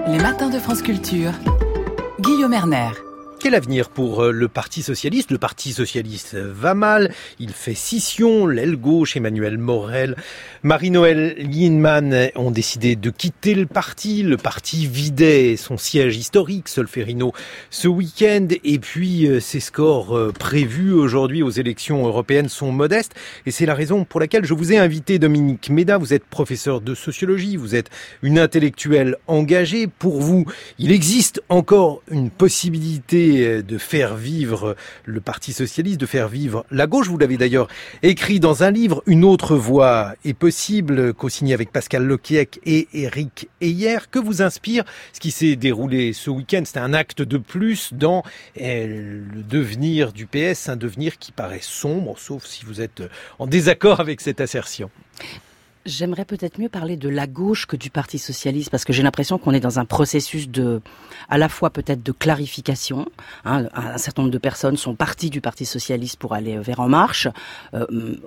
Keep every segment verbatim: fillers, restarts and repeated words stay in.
Les matins de France Culture. Guillaume Erner. Quel avenir pour le Parti socialiste ? Le Parti socialiste va mal, il fait scission, l'aile gauche, Emmanuel Morel, Marie-Noëlle Lienemann ont décidé de quitter le parti. Le parti vidait son siège historique, Solferino, ce week-end. Et puis, ces scores prévus aujourd'hui aux élections européennes sont modestes. Et c'est la raison pour laquelle je vous ai invité, Dominique Méda. Vous êtes professeur de sociologie, vous êtes une intellectuelle engagée. Pour vous, il existe encore une possibilité de faire vivre le Parti socialiste, de faire vivre la gauche. Vous l'avez d'ailleurs écrit dans un livre, Une autre voie est possible, co-signé avec Pascal Loquiec et Éric Heyer. Que vous inspire ce qui s'est déroulé ce week-end ? C'est un acte de plus dans eh, le devenir du P S, un devenir qui paraît sombre, sauf si vous êtes en désaccord avec cette assertion. J'aimerais peut-être mieux parler de la gauche que du Parti socialiste, parce que j'ai l'impression qu'on est dans un processus de, à la fois peut-être de clarification. Hein, un certain nombre de personnes sont parties du Parti socialiste pour aller vers En Marche. Euh,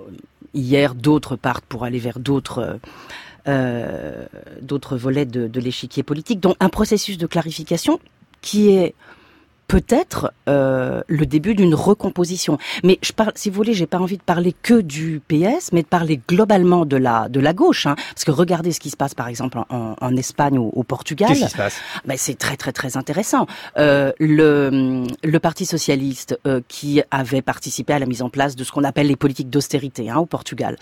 hier, d'autres partent pour aller vers d'autres, euh, d'autres volets de, de l'échiquier politique. Donc, un processus de clarification qui est peut-être euh, le début d'une recomposition. Mais je parle, si vous voulez, j'ai pas envie de parler que du P S, mais de parler globalement de la de la gauche. Hein, parce que regardez ce qui se passe, par exemple, en, en Espagne ou au Portugal. Qu'est-ce qui se passe ? Ben, c'est très très très intéressant. Euh, le le Parti socialiste euh, qui avait participé à la mise en place de ce qu'on appelle les politiques d'austérité hein, au Portugal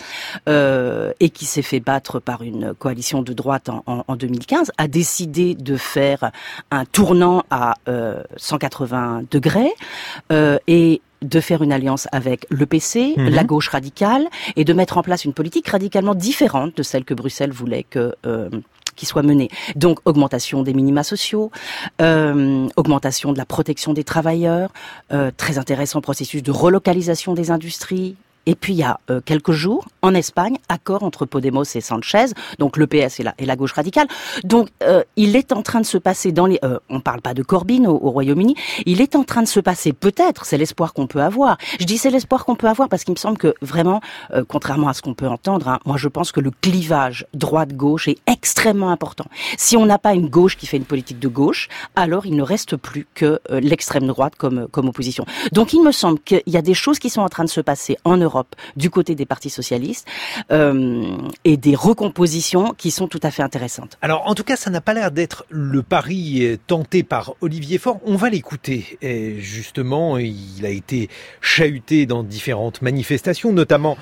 euh, et qui s'est fait battre par une coalition de droite en, en, en deux mille quinze, a décidé de faire un tournant à euh, cent quatre-vingts degrés euh, et de faire une alliance avec le P C, mmh. la gauche radicale, et de mettre en place une politique radicalement différente de celle que Bruxelles voulait que euh, qui soit menée. Donc augmentation des minima sociaux, euh, augmentation de la protection des travailleurs, euh, très intéressant processus de relocalisation des industries. Et puis il y a euh, quelques jours, en Espagne, accord entre Podemos et Sanchez, donc le P S et la, et la gauche radicale. Donc euh, il est en train de se passer dans les... Euh, on parle pas de Corbyn au, au Royaume-Uni, il est en train de se passer peut-être, c'est l'espoir qu'on peut avoir. Je dis c'est l'espoir qu'on peut avoir parce qu'il me semble que vraiment, euh, contrairement à ce qu'on peut entendre, hein, moi je pense que le clivage droite-gauche est extrêmement important. Si on n'a pas une gauche qui fait une politique de gauche, alors il ne reste plus que euh, l'extrême droite comme, comme opposition. Donc il me semble qu'il y a des choses qui sont en train de se passer en Europe du côté des partis socialistes euh, et des recompositions qui sont tout à fait intéressantes. Alors en tout cas, ça n'a pas l'air d'être le pari tenté par Olivier Faure. On va l'écouter. Et justement, il a été chahuté dans différentes manifestations, notamment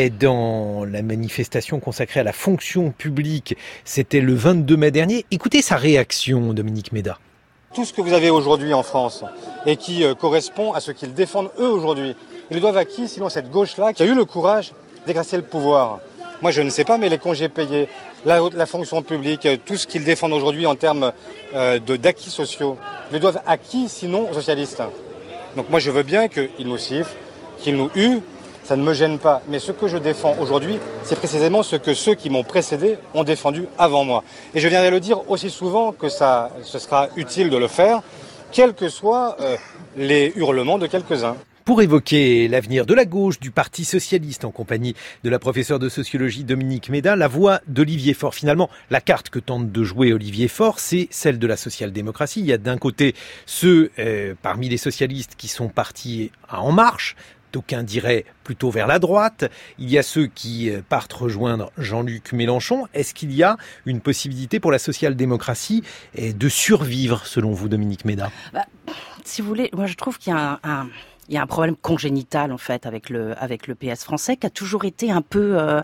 dans la manifestation consacrée à la fonction publique. C'était le vingt-deux mai dernier. Écoutez sa réaction, Dominique Méda. Tout ce que vous avez aujourd'hui en France et qui euh, correspond à ce qu'ils défendent eux aujourd'hui, ils le doivent à qui sinon cette gauche-là qui a eu le courage d'exercer le pouvoir. Moi je ne sais pas, mais les congés payés, la, la fonction publique, tout ce qu'ils défendent aujourd'hui en termes euh, de, d'acquis sociaux, ils le doivent à qui sinon aux socialistes. Donc moi je veux bien qu'ils nous sifflent, qu'ils nous huent, ça ne me gêne pas. Mais ce que je défends aujourd'hui, c'est précisément ce que ceux qui m'ont précédé ont défendu avant moi. Et je viendrai le dire aussi souvent que ça, ce sera utile de le faire, quels que soient euh, les hurlements de quelques-uns. Pour évoquer l'avenir de la gauche, du Parti socialiste, en compagnie de la professeure de sociologie Dominique Méda, la voix d'Olivier Faure. Finalement, la carte que tente de jouer Olivier Faure, c'est celle de la social-démocratie. Il y a d'un côté ceux euh, parmi les socialistes qui sont partis à En Marche, d'aucuns diraient plutôt vers la droite. Il y a ceux qui partent rejoindre Jean-Luc Mélenchon. Est-ce qu'il y a une possibilité pour la social-démocratie de survivre, selon vous, Dominique Méda ? Bah, si vous voulez, moi je trouve qu'il y a un... un... Il y a un problème congénital en fait avec le avec le P S français qui a toujours été un peu euh,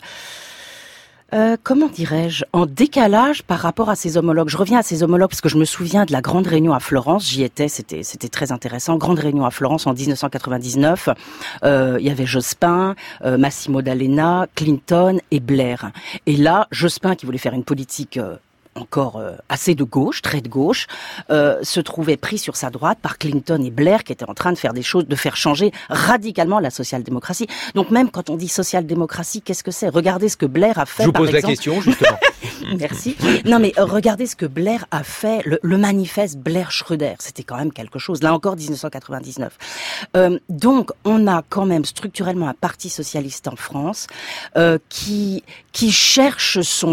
euh, comment dirais-je en décalage par rapport à ses homologues. Je reviens à ses homologues parce que je me souviens de la grande réunion à Florence. J'y étais, c'était c'était très intéressant. Grande réunion à Florence en dix-neuf cent quatre-vingt-dix-neuf. Euh, il y avait Jospin, euh, Massimo D'Alema, Clinton et Blair. Et là, Jospin qui voulait faire une politique euh, encore euh, assez de gauche, très de gauche, euh, se trouvait pris sur sa droite par Clinton et Blair qui étaient en train de faire des choses, de faire changer radicalement la social-démocratie. Donc même quand on dit social-démocratie, qu'est-ce que c'est ? Regardez ce que Blair a fait, Je vous par pose exemple. la question, justement. Merci. Non mais euh, regardez ce que Blair a fait, le, le manifeste Blair-Schröder, c'était quand même quelque chose. Là encore, dix-neuf cent quatre-vingt-dix-neuf. Euh, donc on a quand même structurellement un parti socialiste en France euh, qui qui cherche son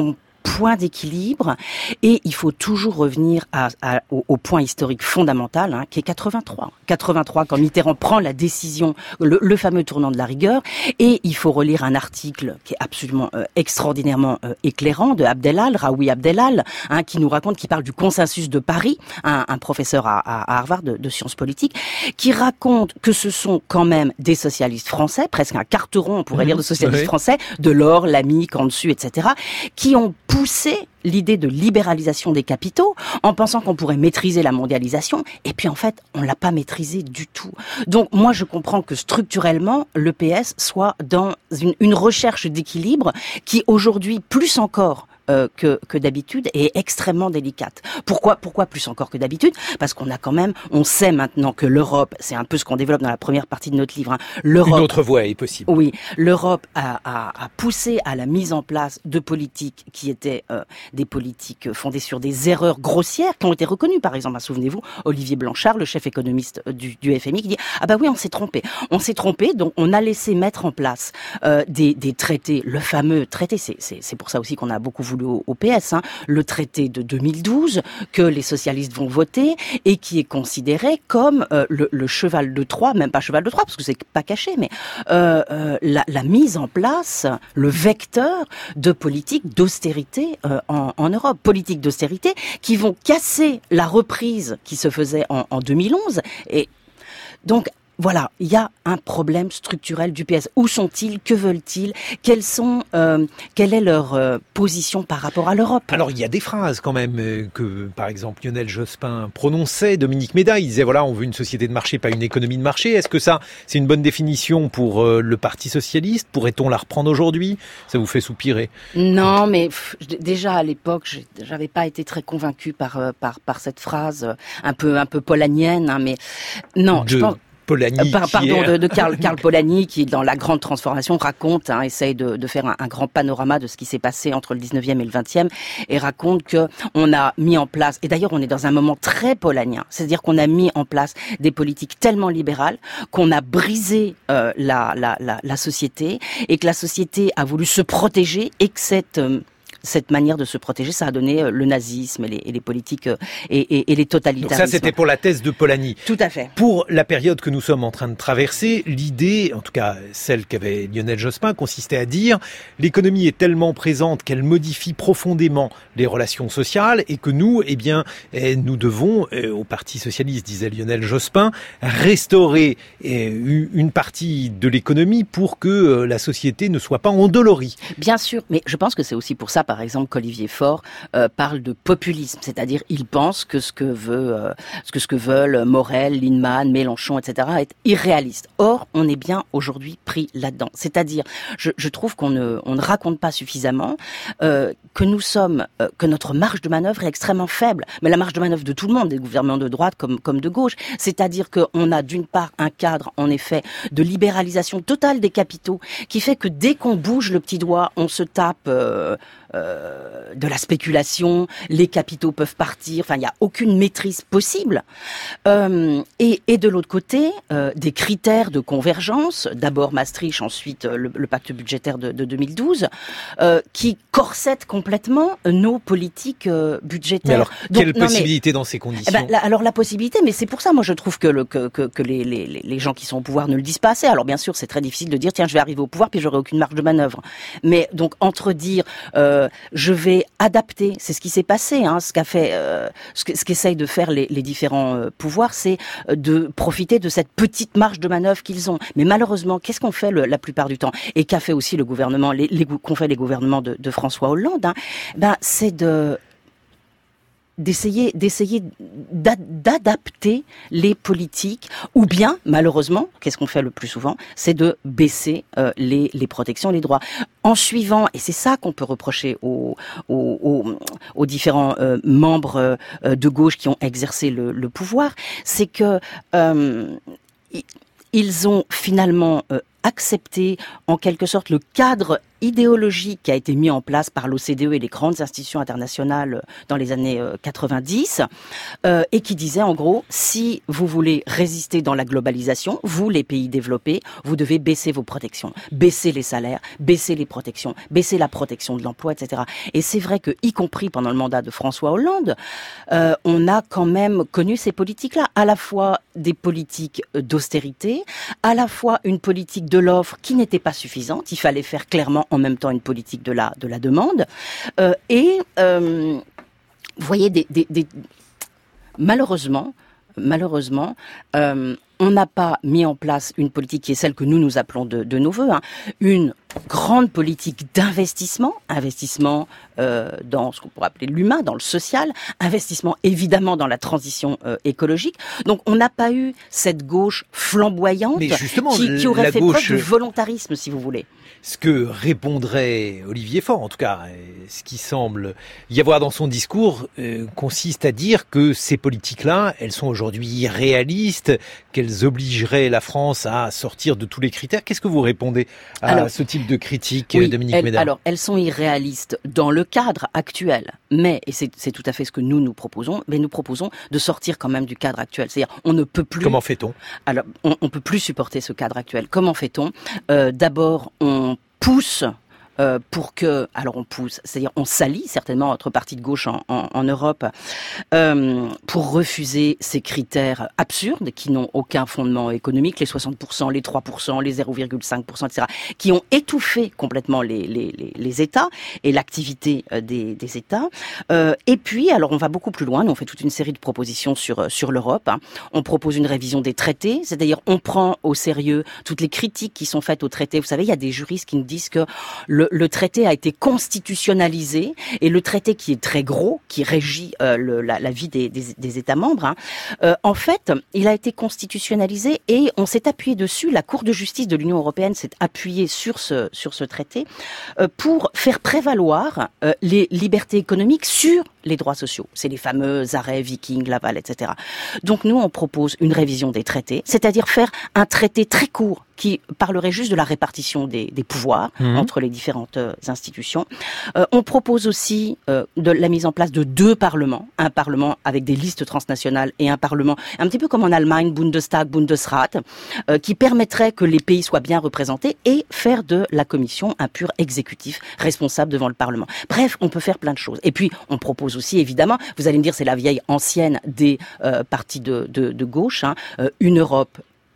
point d'équilibre, et il faut toujours revenir à, à, au, au point historique fondamental, hein, qui est quatre-vingt-trois. quatre-vingt-trois, quand Mitterrand prend la décision, le, le fameux tournant de la rigueur, et il faut relire un article qui est absolument euh, extraordinairement euh, éclairant de Abdelal, Raoui Abdelal, hein, qui nous raconte, qui parle du consensus de Paris, un, un professeur à, à Harvard de, de sciences politiques, qui raconte que ce sont quand même des socialistes français, presque un carteron, on pourrait mmh, dire, de socialistes oui. français, Delors, Lamy, Candesu, et cetera, qui ont poussé l'idée de libéralisation des capitaux en pensant qu'on pourrait maîtriser la mondialisation, et puis en fait, on l'a pas maîtrisé du tout. Donc moi, je comprends que structurellement, l'E P S soit dans une, une recherche d'équilibre qui aujourd'hui, plus encore Euh, que, que d'habitude, est extrêmement délicate. Pourquoi, pourquoi plus encore que d'habitude ? Parce qu'on a quand même, on sait maintenant que l'Europe, c'est un peu ce qu'on développe dans la première partie de notre livre, hein, l'Europe... Une autre voie est possible. Oui, l'Europe a, a, a poussé à la mise en place de politiques qui étaient euh, des politiques fondées sur des erreurs grossières qui ont été reconnues. Par exemple, hein, souvenez-vous, Olivier Blanchard, le chef économiste du, du F M I, qui dit « Ah bah oui, on s'est trompé. On s'est trompé, donc on a laissé mettre en place euh, des, des traités, le fameux traité, c'est, c'est, c'est pour ça aussi qu'on a beaucoup voulu au, au P S, hein, le traité de deux mille douze que les socialistes vont voter et qui est considéré comme euh, le, le cheval de Troie, même pas cheval de Troie parce que c'est pas caché, mais euh, euh, la, la mise en place, le vecteur de politique d'austérité euh, en, en Europe, politique d'austérité qui vont casser la reprise qui se faisait en, en deux mille onze et donc voilà, il y a un problème structurel du P S. Où sont-ils ? Que veulent-ils ? Quelles sont, euh, quelle est leur euh, position par rapport à l'Europe ? Alors, il y a des phrases quand même euh, que, par exemple, Lionel Jospin prononçait, Dominique Méda, il disait, voilà, on veut une société de marché, pas une économie de marché. Est-ce que ça, c'est une bonne définition pour euh, le Parti socialiste ? Pourrait-on la reprendre aujourd'hui ? Ça vous fait soupirer ? Non, mais pff, déjà à l'époque, j'avais pas été très convaincue par, euh, par, par cette phrase euh, un peu, un peu polanyienne, hein, mais non, de... je pense... Polanyi, Par, pardon, est... de, de Karl, Karl Polanyi, qui dans La Grande Transformation raconte, hein, essaye de, de faire un, un grand panorama de ce qui s'est passé entre le dix-neuvième et le vingtième, et raconte que on a mis en place, et d'ailleurs on est dans un moment très polanien, c'est-à-dire qu'on a mis en place des politiques tellement libérales qu'on a brisé euh, la, la, la, la société, et que la société a voulu se protéger, et que cette euh, cette manière de se protéger, ça a donné le nazisme et les, et les politiques et, et, et les totalitarismes. Donc ça, c'était pour la thèse de Polanyi. Tout à fait. Pour la période que nous sommes en train de traverser, l'idée, en tout cas celle qu'avait Lionel Jospin, consistait à dire l'économie est tellement présente qu'elle modifie profondément les relations sociales et que nous, eh bien, nous devons, au Parti socialiste, disait Lionel Jospin, restaurer une partie de l'économie pour que la société ne soit pas endolorie. Bien sûr, mais je pense que c'est aussi pour ça, par exemple, qu'Olivier Faure euh, parle de populisme, c'est-à-dire il pense que ce que veut, euh, ce que ce que veulent Morel, Lindemann, Mélenchon, et cetera est irréaliste. Or, on est bien aujourd'hui pris là-dedans. C'est-à-dire, je, je trouve qu'on ne, on ne raconte pas suffisamment euh, que nous sommes, euh, que notre marge de manœuvre est extrêmement faible. Mais la marge de manœuvre de tout le monde, des gouvernements de droite comme comme de gauche, c'est-à-dire qu'on a d'une part un cadre, en effet, de libéralisation totale des capitaux, qui fait que dès qu'on bouge le petit doigt, on se tape euh, Euh, de la spéculation, les capitaux peuvent partir, enfin il n'y a aucune maîtrise possible. Euh, et, et de l'autre côté, euh, des critères de convergence, d'abord Maastricht, ensuite le, le pacte budgétaire de, de deux mille douze, euh, qui corsettent complètement nos politiques euh, budgétaires. Mais alors, Donc, quelle non, possibilité mais, dans ces conditions ? eh ben, la, Alors la possibilité, mais c'est pour ça, moi je trouve que, le, que, que, que les, les, les gens qui sont au pouvoir ne le disent pas assez. Alors bien sûr, c'est très difficile de dire, tiens, je vais arriver au pouvoir, puis j'aurai aucune marge de manœuvre. Mais donc, entre dire... Euh, je vais adapter, c'est ce qui s'est passé, hein, ce qu'a fait, euh, ce, que, ce qu'essayent de faire les, les différents euh, pouvoirs, c'est de profiter de cette petite marge de manœuvre qu'ils ont. Mais malheureusement, qu'est-ce qu'on fait le, la plupart du temps, et qu'a fait aussi le gouvernement, les, les, qu'ont fait les gouvernements de, de François Hollande, hein, ben c'est de d'essayer d'essayer d'adapter les politiques, ou bien malheureusement, qu'est-ce qu'on fait le plus souvent, c'est de baisser euh, les les protections, les droits, en suivant, et c'est ça qu'on peut reprocher aux aux, aux, aux différents euh, membres euh, de gauche qui ont exercé le, le pouvoir, c'est que euh, ils ont finalement euh, accepté en quelque sorte le cadre idéologique qui a été mis en place par l'O C D E et les grandes institutions internationales dans les années euh, quatre-vingt-dix, euh, et qui disait en gros, si vous voulez résister dans la globalisation, vous les pays développés, vous devez baisser vos protections, baisser les salaires, baisser les protections, baisser la protection de l'emploi, et cetera. Et c'est vrai que, y compris pendant le mandat de François Hollande, euh, on a quand même connu ces politiques-là, à la fois des politiques d'austérité, à la fois une politique de l'offre qui n'était pas suffisante, il fallait faire clairement en même temps une politique de la de la demande, euh, et euh, vous voyez, des, des, des... malheureusement, malheureusement, euh, on n'a pas mis en place une politique qui est celle que nous nous appelons de, de nos voeux, hein, une grande politique d'investissement, investissement euh, dans ce qu'on pourrait appeler l'humain, dans le social, investissement évidemment dans la transition euh, écologique. Donc on n'a pas eu cette gauche flamboyante Mais justement, qui, qui aurait la fait gauche... preuve de volontarisme, si vous voulez. Ce que répondrait Olivier Faure, en tout cas, ce qui semble y avoir dans son discours, euh, consiste à dire que ces politiques-là, elles sont aujourd'hui irréalistes, qu'elles obligeraient la France à sortir de tous les critères. Qu'est-ce que vous répondez à alors, ce type de critique, oui, Dominique elle, Méda? Alors, elles sont irréalistes dans le cadre actuel, mais, et c'est, c'est tout à fait ce que nous nous proposons, mais nous proposons de sortir quand même du cadre actuel. C'est-à-dire, on ne peut plus... Comment fait-on? Alors, on ne peut plus supporter ce cadre actuel. Comment fait-on? euh, D'abord, on pousse euh, pour que, alors on pousse, c'est-à-dire on s'allie certainement entre partis de gauche en, en, en Europe euh, pour refuser ces critères absurdes qui n'ont aucun fondement économique, les soixante pour cent, les trois pour cent, les zéro virgule cinq pour cent, et cetera, qui ont étouffé complètement les, les, les, les États et l'activité des, des États. Euh, et puis, alors on va beaucoup plus loin, nous on fait toute une série de propositions sur, sur l'Europe. Hein. On propose une révision des traités, c'est-à-dire on prend au sérieux toutes les critiques qui sont faites aux traités. Vous savez, il y a des juristes qui nous disent que le, le traité a été constitutionnalisé et le traité qui est très gros, qui régit euh, le, la, la vie des, des, des États membres, hein, euh, en fait, il a été constitutionnalisé et on s'est appuyé dessus. La Cour de justice de l'Union européenne s'est appuyée sur ce, sur ce traité euh, pour faire prévaloir euh, les libertés économiques sur les droits sociaux. C'est les fameux arrêts Viking, Laval, et cetera. Donc nous, on propose une révision des traités, c'est-à-dire faire un traité très court qui parlerait juste de la répartition des, des pouvoirs mmh. entre les différentes euh, institutions. Euh, on propose aussi euh, de la mise en place de deux parlements, un parlement avec des listes transnationales et un parlement un petit peu comme en Allemagne, Bundestag, Bundesrat, euh, qui permettrait que les pays soient bien représentés et faire de la Commission un pur exécutif responsable devant le Parlement. Bref, on peut faire plein de choses. Et puis, on propose aussi, évidemment, vous allez me dire, c'est la vieille ancienne des euh, partis de, de, de gauche, hein, euh, une Europe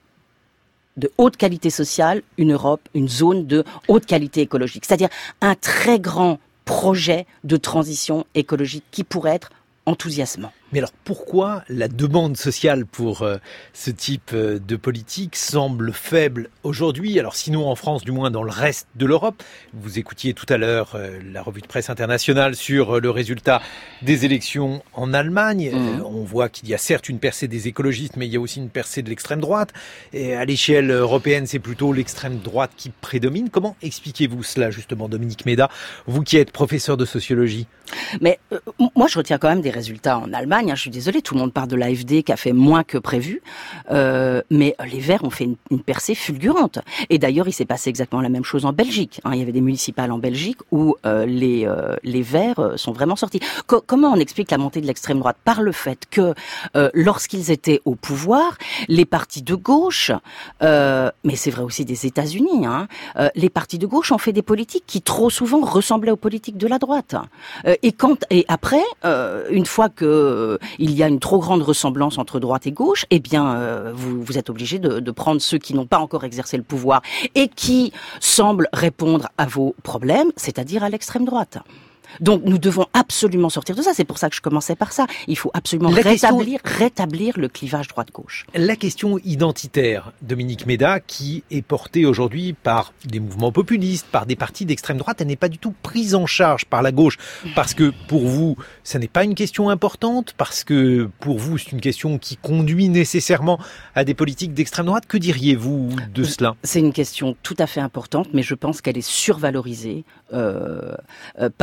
de haute qualité sociale, une Europe, une zone de haute qualité écologique. C'est-à-dire un très grand projet de transition écologique qui pourrait être enthousiasmant. Mais alors pourquoi la demande sociale pour euh, ce type euh, de politique semble faible aujourd'hui? Alors sinon en France, du moins dans le reste de l'Europe. Vous écoutiez tout à l'heure euh, la revue de presse internationale sur euh, le résultat des élections en Allemagne. Mmh. Euh, on voit qu'il y a certes une percée des écologistes, mais il y a aussi une percée de l'extrême droite. Et à l'échelle européenne, c'est plutôt l'extrême droite qui prédomine. Comment expliquez-vous cela justement, Dominique Méda, vous qui êtes professeur de sociologie? Mais euh, moi, je retiens quand même des résultats en Allemagne. Je suis désolée, tout le monde parle de l'A F D qui a fait moins que prévu, euh, mais les Verts ont fait une, une percée fulgurante. Et d'ailleurs, il s'est passé exactement la même chose en Belgique. Hein. Il y avait des municipales en Belgique où euh, les, euh, les Verts sont vraiment sortis. Co- comment on explique la montée de l'extrême droite? Par le fait que euh, lorsqu'ils étaient au pouvoir, les partis de gauche, euh, mais c'est vrai aussi des États-Unis, hein, euh, les partis de gauche ont fait des politiques qui trop souvent ressemblaient aux politiques de la droite. Euh, et quand et après, euh, une fois que euh, il y a une trop grande ressemblance entre droite et gauche, eh bien, euh, vous, vous êtes obligé de, de prendre ceux qui n'ont pas encore exercé le pouvoir et qui semblent répondre à vos problèmes, c'est-à-dire à l'extrême droite. Donc nous devons absolument sortir de ça. C'est pour ça que je commençais par ça. Il faut absolument la rétablir, question... rétablir le clivage droite-gauche. La question identitaire, Dominique Méda, qui est portée aujourd'hui par des mouvements populistes, par des partis d'extrême droite, elle n'est pas du tout prise en charge par la gauche. Parce que pour vous, ça n'est pas une question importante, parce que pour vous, c'est une question qui conduit nécessairement à des politiques d'extrême droite. Que diriez-vous de cela? C'est une question tout à fait importante, mais je pense qu'elle est survalorisée euh, euh, par rapport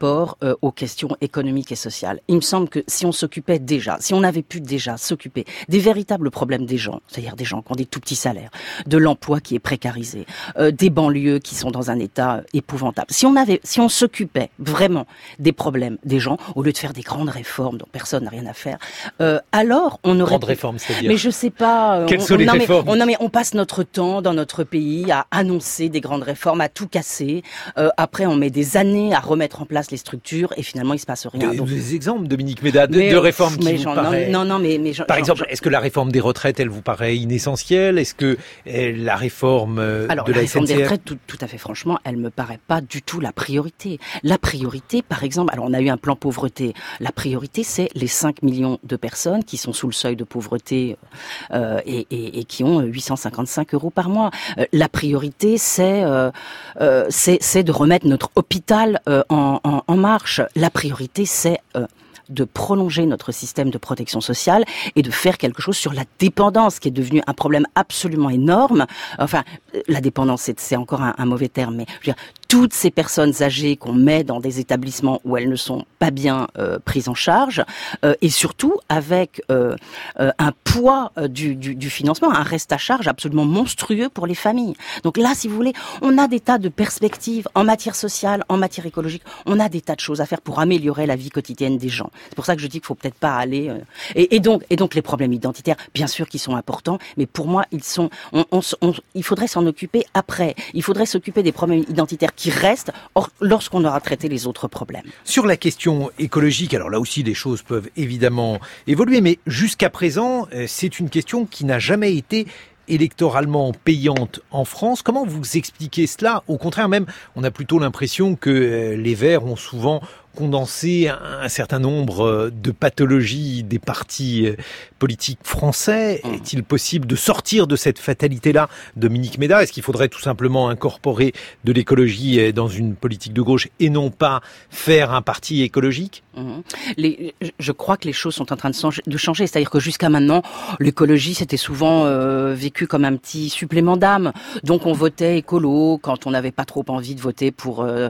rapport euh, aux questions économiques et sociales. Il me semble que si on s'occupait déjà, si on avait pu déjà s'occuper des véritables problèmes des gens, c'est-à-dire des gens qui ont des tout petits salaires, de l'emploi qui est précarisé, euh, des banlieues qui sont dans un état épouvantable. Si on avait, si on s'occupait vraiment des problèmes des gens, au lieu de faire des grandes réformes dont personne n'a rien à faire, euh, alors on aurait... Grandes réformes, c'est-à-dire... Mais je sais pas... Quelles on, sont on, les non, réformes mais, on, non, mais on passe notre temps dans notre pays à annoncer des grandes réformes, à tout casser. Euh, après, on met des années à remettre en place les structures et finalement, il se passe rien. Des, Donc... des exemples, Dominique Méda, de, mais, de réformes qui vous genre, paraissent... Non, non, mais... mais genre, Par exemple, genre, est-ce que la réforme des retraites, elle vous paraît inessentielle? Est-ce que eh, la réforme euh, Alors, de la, la réforme S N C F... des retraites, tout, tout à fait franchement, elle me paraît pas du tout la priorité. La priorité, par exemple, alors on a eu un plan pauvreté. La priorité, c'est les cinq millions de personnes qui sont sous le seuil de pauvreté euh, et, et, et qui ont huit cent cinquante-cinq euros par mois. Euh, la priorité, c'est, euh, euh, c'est, c'est de remettre notre hôpital euh, en, en, en marche. La priorité, c'est... Euh, de prolonger notre système de protection sociale et de faire quelque chose sur la dépendance, qui est devenu un problème absolument énorme. Enfin, la dépendance, c'est, c'est encore un, un mauvais terme, mais je veux dire, toutes ces personnes âgées qu'on met dans des établissements où elles ne sont pas bien euh, prises en charge, euh, et surtout avec euh, euh, un poids euh, du, du, du financement, un reste à charge absolument monstrueux pour les familles. Donc là, si vous voulez, on a des tas de perspectives en matière sociale, en matière écologique, on a des tas de choses à faire pour améliorer la vie quotidienne des gens. C'est pour ça que je dis qu'il faut peut-être pas aller... Euh, et, et, donc, et donc les problèmes identitaires, bien sûr qu'ils sont importants, mais pour moi, ils sont... On, on, on, il faudrait s'en occuper après. Il faudrait s'occuper des problèmes identitaires qui restent or, lorsqu'on aura traité les autres problèmes. Sur la question écologique, alors là aussi les choses peuvent évidemment évoluer, mais jusqu'à présent, c'est une question qui n'a jamais été électoralement payante en France. Comment vous expliquez cela? Au contraire, même, on a plutôt l'impression que les Verts ont souvent condensé un certain nombre de pathologies des partis politiques français. Mmh. Est-il possible de sortir de cette fatalité-là, Dominique Méda? Est-ce qu'il faudrait tout simplement incorporer de l'écologie dans une politique de gauche et non pas faire un parti écologique? Mmh. Les, je crois que les choses sont en train de changer. De changer. C'est-à-dire que jusqu'à maintenant, l'écologie, c'était souvent euh, vécu comme un petit supplément d'âme. Donc on votait écolo quand on n'avait pas trop envie de voter pour euh,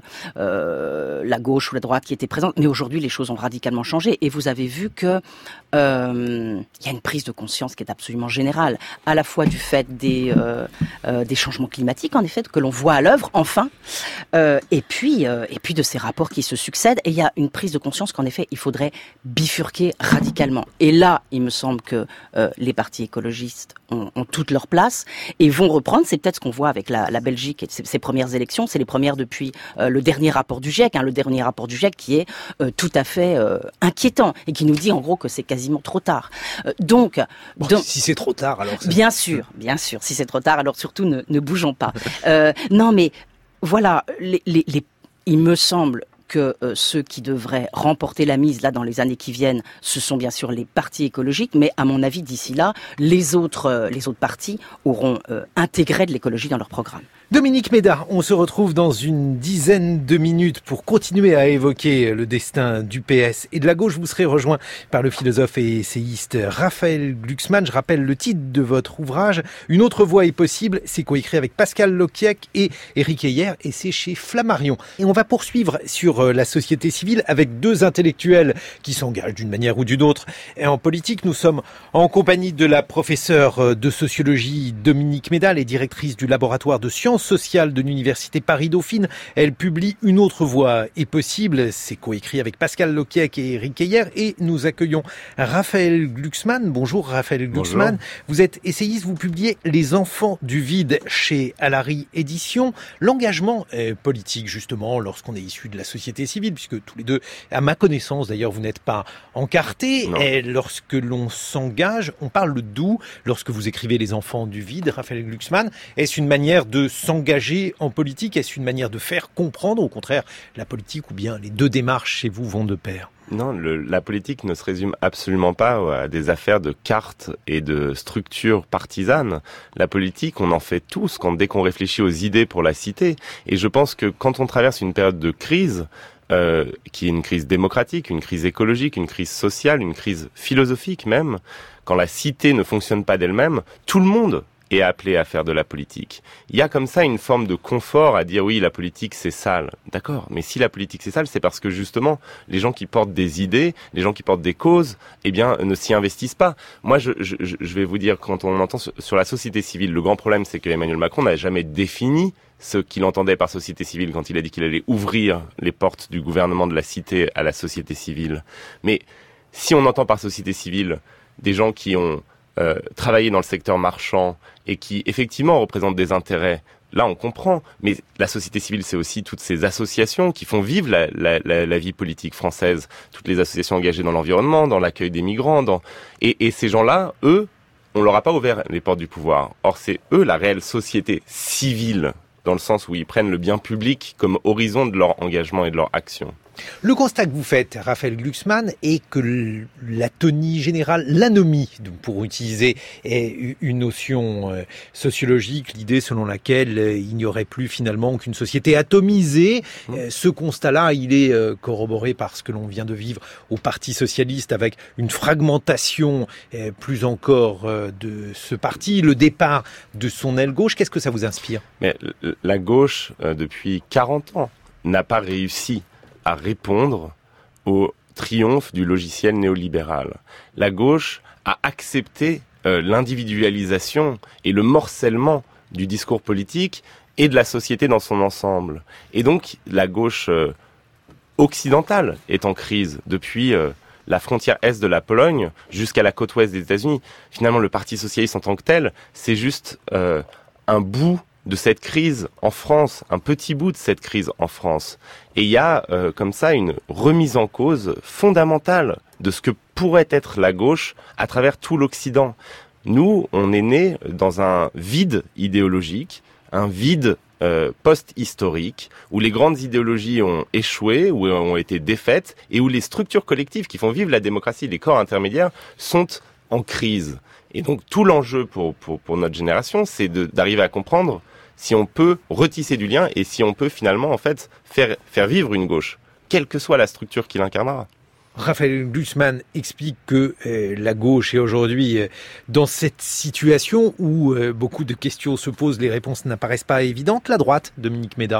euh, la gauche ou la droite qui était présente. Mais aujourd'hui, les choses ont radicalement changé. Et vous avez vu que euh, il y a une prise de conscience qui est absolument générale, à la fois du fait des euh, euh, des changements climatiques, en effet, que l'on voit à l'œuvre, enfin, euh, et puis euh, et puis de ces rapports qui se succèdent. Et il y a une prise de conscience qu'en effet, il faudrait bifurquer radicalement. Et là, il me semble que euh, les partis écologistes ont, ont toute leur place et vont reprendre. C'est peut-être ce qu'on voit avec la, la Belgique et ses, ses premières élections. C'est les premières depuis euh, le dernier rapport du GIEC, hein, le dernier rapport du GIEC qui est euh, tout à fait euh, inquiétant et qui nous dit en gros que c'est quasiment trop tard. Euh, donc, bon, donc, si c'est trop tard, alors c'est... bien sûr, bien sûr, si c'est trop tard, alors surtout ne, ne bougeons pas. Euh, non, mais voilà, les, les, les, il me semble que euh, ceux qui devraient remporter la mise là dans les années qui viennent, ce sont bien sûr les partis écologiques, mais à mon avis d'ici là, les autres euh, les autres partis auront euh, intégré de l'écologie dans leur programme. Dominique Méda, on se retrouve dans une dizaine de minutes pour continuer à évoquer le destin du P S et de la gauche. Vous serez rejoint par le philosophe et essayiste Raphaël Glucksmann. Je rappelle le titre de votre ouvrage, Une autre voie est possible. C'est coécrit avec Pascal Loquiec et Éric Heyer et c'est chez Flammarion. Et on va poursuivre sur la société civile avec deux intellectuels qui s'engagent d'une manière ou d'une autre en politique. Nous sommes en compagnie de la professeure de sociologie Dominique Méda, et directrice du laboratoire de sciences sociale de l'université Paris-Dauphine. Elle publie Une autre voie est possible. C'est coécrit avec Pascal Loquiec et Éric Heyer. Et nous accueillons Raphaël Glucksmann. Bonjour Raphaël Glucksmann. Bonjour. Vous êtes essayiste, vous publiez Les enfants du vide chez Alary Éditions. L'engagement politique, justement, lorsqu'on est issu de la société civile, puisque tous les deux, à ma connaissance d'ailleurs, vous n'êtes pas encartés. Et lorsque l'on s'engage, on parle d'où lorsque vous écrivez Les enfants du vide, Raphaël Glucksmann? Est-ce une manière de s'engager en politique? Est-ce une manière de faire comprendre, au contraire, la politique, ou bien les deux démarches chez vous vont de pair? Non, le, la politique ne se résume absolument pas à des affaires de cartes et de structures partisanes. La politique, on en fait tous quand, dès qu'on réfléchit aux idées pour la cité. Et je pense que quand on traverse une période de crise, euh, qui est une crise démocratique, une crise écologique, une crise sociale, une crise philosophique même, quand la cité ne fonctionne pas d'elle-même, tout le monde est appelé à faire de la politique. Il y a comme ça une forme de confort à dire oui, la politique c'est sale. D'accord, mais si la politique c'est sale, c'est parce que justement, les gens qui portent des idées, les gens qui portent des causes, eh bien, ne s'y investissent pas. Moi, je, je, je vais vous dire, quand on entend sur, sur la société civile, le grand problème, c'est que Emmanuel Macron n'a jamais défini ce qu'il entendait par société civile quand il a dit qu'il allait ouvrir les portes du gouvernement de la cité à la société civile. Mais si on entend par société civile des gens qui ont euh, travaillé dans le secteur marchand et qui effectivement représentent des intérêts, là on comprend. Mais la société civile, c'est aussi toutes ces associations qui font vivre la, la, la, la vie politique française, toutes les associations engagées dans l'environnement, dans l'accueil des migrants, dans... Et, et ces gens-là, eux, on leur a pas ouvert les portes du pouvoir. Or, c'est eux la réelle société civile, dans le sens où ils prennent le bien public comme horizon de leur engagement et de leur action. Le constat que vous faites, Raphaël Glucksmann, est que l'atonie générale, l'anomie, pour utiliser une notion sociologique, l'idée selon laquelle il n'y aurait plus finalement qu'une société atomisée, mmh. ce constat-là, il est corroboré par ce que l'on vient de vivre au Parti socialiste avec une fragmentation plus encore de ce parti, le départ de son aile gauche. Qu'est-ce que ça vous inspire ? Mais la gauche, depuis quarante ans, n'a pas réussi à répondre au triomphe du logiciel néolibéral. La gauche a accepté euh, l'individualisation et le morcellement du discours politique et de la société dans son ensemble. Et donc, la gauche euh, occidentale est en crise depuis euh, la frontière est de la Pologne jusqu'à la côte ouest des États-Unis. Finalement, le Parti socialiste en tant que tel, c'est juste euh, un bout de cette crise en France, un petit bout de cette crise en France. Et il y a euh, comme ça une remise en cause fondamentale de ce que pourrait être la gauche à travers tout l'Occident. Nous, on est nés dans un vide idéologique, un vide euh, post-historique, où les grandes idéologies ont échoué, où ont été défaites, et où les structures collectives qui font vivre la démocratie, les corps intermédiaires, sont en crise. Et donc tout l'enjeu pour, pour, pour notre génération, c'est de, d'arriver à comprendre si on peut retisser du lien et si on peut finalement en fait faire, faire vivre une gauche, quelle que soit la structure qui l'incarnera. Raphaël Glucksmann explique que euh, la gauche est aujourd'hui euh, dans cette situation où euh, beaucoup de questions se posent, les réponses n'apparaissent pas évidentes. La droite, Dominique Méda.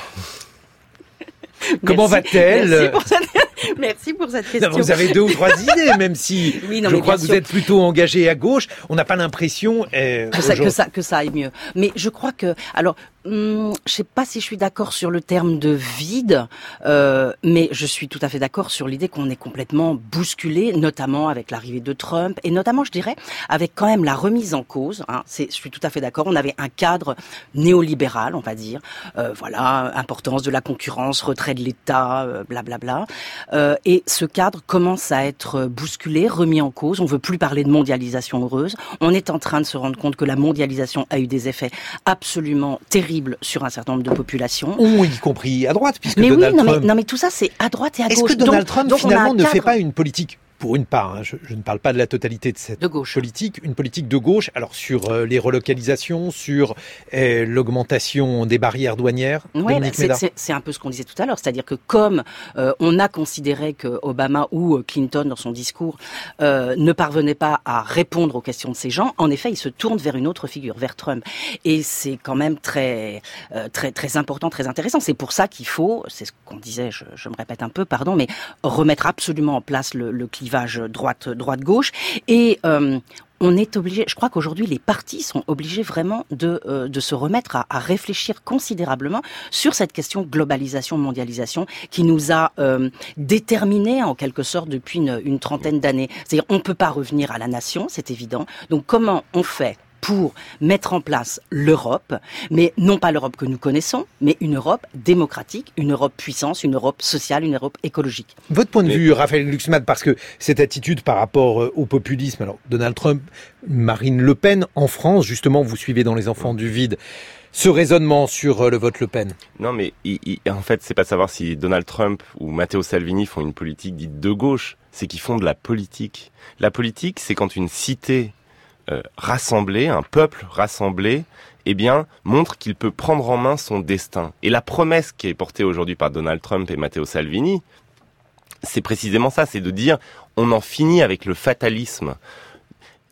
Comment merci, va-t-elle merci pour, cette... merci pour cette question. Non, vous avez deux ou trois idées, même si oui, non, je crois que sûr. vous êtes plutôt engagé à gauche. On n'a pas l'impression euh, que, ça, que, ça, que ça aille mieux. Mais je crois que... Alors, hum, je sais pas si je suis d'accord sur le terme de vide, euh, mais je suis tout à fait d'accord sur l'idée qu'on est complètement bousculé, notamment avec l'arrivée de Trump, et notamment, je dirais, avec quand même la remise en cause. Hein, c'est, je suis tout à fait d'accord. On avait un cadre néolibéral, on va dire. Euh, voilà, importance de la concurrence, retrait de l'État, euh, blablabla. Euh, et ce cadre commence à être bousculé, remis en cause. On veut plus parler de mondialisation heureuse. On est en train de se rendre compte que la mondialisation a eu des effets absolument terribles sur un certain nombre de populations. Ou y compris à droite, puisque mais Donald oui, non, Trump... Mais, non mais tout ça, c'est à droite et à Est-ce gauche. Est-ce que Donald donc, Trump, donc finalement, ne cadre... fait pas une politique, pour une part, hein, je, je ne parle pas de la totalité de cette de gauche. politique, une politique de gauche, alors sur euh, les relocalisations, sur euh, l'augmentation des barrières douanières, Oui, bah c'est, c'est, c'est un peu ce qu'on disait tout à l'heure, c'est-à-dire que comme euh, on a considéré que Obama ou Clinton, dans son discours, euh, ne parvenait pas à répondre aux questions de ces gens, en effet, ils se tournent vers une autre figure, vers Trump. Et c'est quand même très, euh, très, très important, très intéressant. C'est pour ça qu'il faut, c'est ce qu'on disait, je, je me répète un peu, pardon, mais remettre absolument en place le, le clivage droite, droite-gauche. Et euh, on est obligé, je crois qu'aujourd'hui les partis sont obligés vraiment de, euh, de se remettre à, à réfléchir considérablement sur cette question globalisation, mondialisation qui nous a euh, déterminés en quelque sorte depuis une, une trentaine d'années. C'est-à-dire on ne peut pas revenir à la nation, c'est évident. Donc comment on fait pour mettre en place l'Europe, mais non pas l'Europe que nous connaissons, mais une Europe démocratique, une Europe puissance, une Europe sociale, une Europe écologique. Votre point de vue, Raphaël Glucksmann, parce que cette attitude par rapport au populisme, alors Donald Trump, Marine Le Pen, en France, justement, vous suivez dans Les Enfants du Vide, ce raisonnement sur le vote Le Pen. Non, mais il, il, en fait, c'est pas de savoir si Donald Trump ou Matteo Salvini font une politique dite de gauche, c'est qu'ils font de la politique. La politique, c'est quand une cité Euh, rassemblé, un peuple rassemblé, eh bien, montre qu'il peut prendre en main son destin. Et la promesse qui est portée aujourd'hui par Donald Trump et Matteo Salvini, c'est précisément ça, c'est de dire, on en finit avec le fatalisme.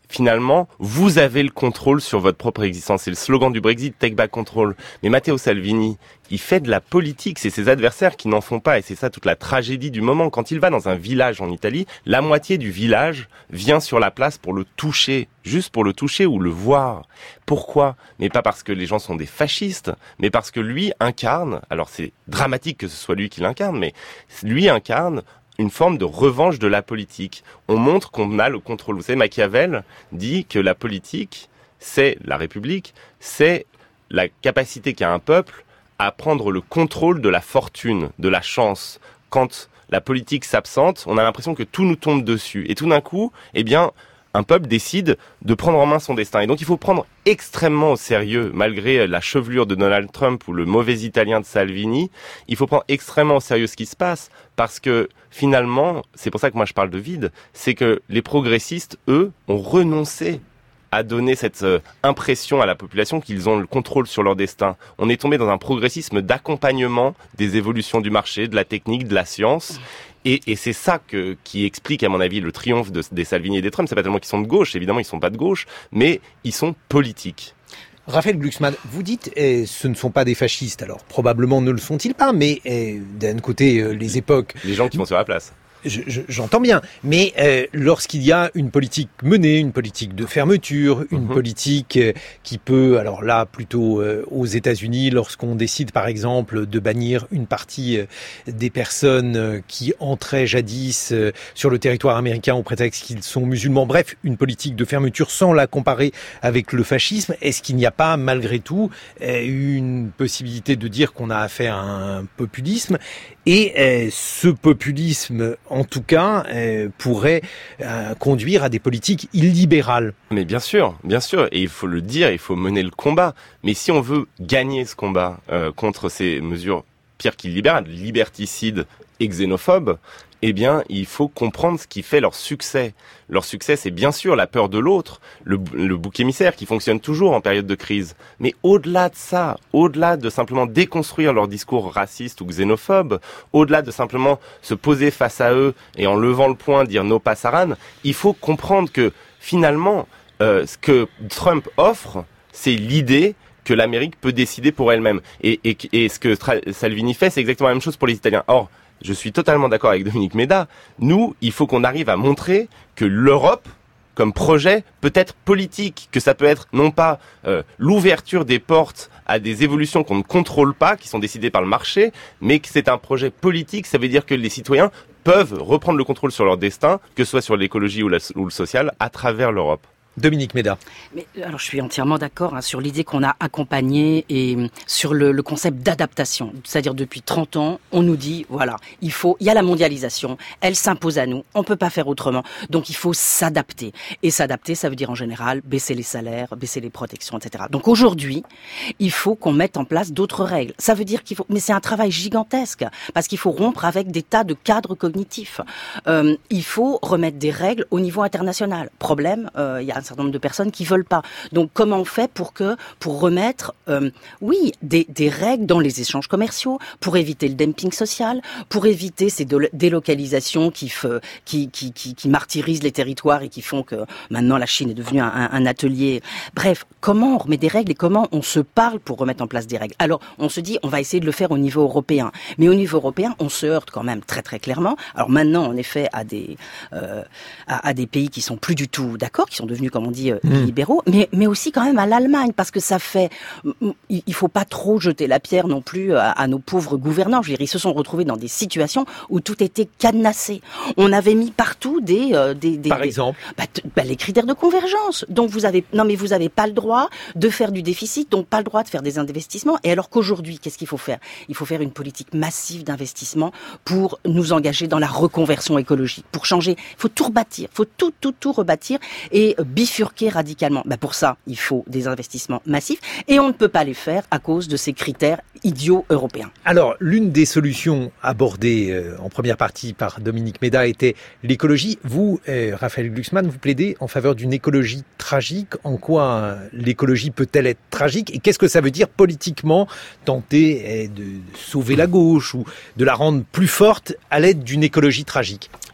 finalement, vous avez le contrôle sur votre propre existence. C'est le slogan du Brexit, Take Back Control. Mais Matteo Salvini, il fait de la politique, c'est ses adversaires qui n'en font pas, et c'est ça toute la tragédie du moment. Quand il va dans un village en Italie, la moitié du village vient sur la place pour le toucher, juste pour le toucher ou le voir. Pourquoi ? Mais pas parce que les gens sont des fascistes, mais parce que lui incarne, alors c'est dramatique que ce soit lui qui l'incarne, mais lui incarne une forme de revanche de la politique. On montre qu'on a le contrôle. Vous savez, Machiavel dit que la politique, c'est la République, c'est la capacité qu'a un peuple à prendre le contrôle de la fortune, de la chance. Quand la politique s'absente, on a l'impression que tout nous tombe dessus. Et tout d'un coup, eh bien, un peuple décide de prendre en main son destin. Et donc il faut prendre extrêmement au sérieux, malgré la chevelure de Donald Trump ou le mauvais italien de Salvini, il faut prendre extrêmement au sérieux ce qui se passe, parce que finalement, c'est pour ça que moi je parle de vide, c'est que les progressistes, eux, ont renoncé à donner cette euh, impression à la population qu'ils ont le contrôle sur leur destin. On est tombé dans un progressisme d'accompagnement des évolutions du marché, de la technique, de la science. Et, et c'est ça que, qui explique, à mon avis, le triomphe de, des Salvini et des Trump. C'est pas tellement qu'ils sont de gauche, évidemment, ils sont pas de gauche, mais ils sont politiques. Raphaël Glucksmann, vous dites eh, ce ne sont pas des fascistes. Alors probablement ne le sont-ils pas, mais eh, d'un côté, euh, les époques... Les gens qui vont sur la place. Je, je, j'entends bien, mais euh, lorsqu'il y a une politique menée, une politique de fermeture, une mmh. politique euh, qui peut, alors là plutôt euh, aux États-Unis, lorsqu'on décide par exemple de bannir une partie euh, des personnes euh, qui entraient jadis euh, sur le territoire américain au prétexte qu'ils sont musulmans, bref, une politique de fermeture sans la comparer avec le fascisme, est-ce qu'il n'y a pas malgré tout euh, une possibilité de dire qu'on a affaire à un populisme ? Et euh, ce populisme, en tout cas, euh, pourrait euh, conduire à des politiques illibérales. Mais bien sûr, bien sûr, et il faut le dire, il faut mener le combat. Mais si on veut gagner ce combat euh, contre ces mesures pires qu'illibérales, liberticides et xénophobes, eh bien, il faut comprendre ce qui fait leur succès. Leur succès, c'est bien sûr la peur de l'autre, le, le bouc émissaire qui fonctionne toujours en période de crise. Mais au-delà de ça, au-delà de simplement déconstruire leur discours raciste ou xénophobe, au-delà de simplement se poser face à eux et en levant le poing dire no passaran, il faut comprendre que finalement, euh, ce que Trump offre, c'est l'idée que l'Amérique peut décider pour elle-même. Et, et, et ce que Tra- Salvini fait, c'est exactement la même chose pour les Italiens. Or, je suis totalement d'accord avec Dominique Méda. Nous, il faut qu'on arrive à montrer que l'Europe, comme projet, peut être politique, que ça peut être non pas euh, l'ouverture des portes à des évolutions qu'on ne contrôle pas, qui sont décidées par le marché, mais que c'est un projet politique. Ça veut dire que les citoyens peuvent reprendre le contrôle sur leur destin, que ce soit sur l'écologie ou, la, ou le social, à travers l'Europe. Dominique Méda. Mais alors je suis entièrement d'accord hein, sur l'idée qu'on a accompagnée et sur le, le concept d'adaptation. C'est-à-dire depuis trente ans, on nous dit voilà, il faut, il y a la mondialisation, elle s'impose à nous, on peut pas faire autrement. Donc il faut s'adapter. Et s'adapter, ça veut dire en général baisser les salaires, baisser les protections, et cetera. Donc aujourd'hui, il faut qu'on mette en place d'autres règles. Ça veut dire qu'il faut, mais c'est un travail gigantesque parce qu'il faut rompre avec des tas de cadres cognitifs. Euh, il faut remettre des règles au niveau international. Problème, euh, il y a un certain nombre de personnes qui veulent pas. Donc, comment on fait pour que, pour remettre, euh, oui, des, des règles dans les échanges commerciaux, pour éviter le dumping social, pour éviter ces do- délocalisations qui, f- qui, qui, qui, qui martyrisent les territoires et qui font que maintenant la Chine est devenue un, un, un atelier. Bref, comment on remet des règles et comment on se parle pour remettre en place des règles. Alors, on se dit, on va essayer de le faire au niveau européen. Mais au niveau européen, on se heurte quand même très très clairement. Alors maintenant, en effet, à des, euh, à, à des pays qui sont plus du tout d'accord, qui sont devenus comme on dit, euh, mmh. libéraux, mais, mais aussi quand même à l'Allemagne, parce que ça fait... Il ne faut pas trop jeter la pierre non plus à, à nos pauvres gouvernants. Je veux dire, ils se sont retrouvés dans des situations où tout était cadenassé. On avait mis partout des... Euh, des, des Par des, exemple bah, t- bah, les critères de convergence. Donc vous avez... Non mais vous n'avez pas le droit de faire du déficit, donc pas le droit de faire des investissements. Et alors qu'aujourd'hui, qu'est-ce qu'il faut faire ? Il faut faire une politique massive d'investissement pour nous engager dans la reconversion écologique, pour changer. Il faut tout rebâtir, il faut tout, tout, tout rebâtir et bifurquer radicalement. Ben pour ça, il faut des investissements massifs et on ne peut pas les faire à cause de ces critères idiots européens. Alors, l'une des solutions abordées euh, en première partie par Dominique Méda était l'écologie. Vous, euh, Raphaël Glucksmann, vous plaidez en faveur d'une écologie tragique. En quoi euh, l'écologie peut-elle être tragique ? Et qu'est-ce que ça veut dire politiquement tenter euh, de sauver la gauche ou de la rendre plus forte à l'aide d'une écologie tragique ?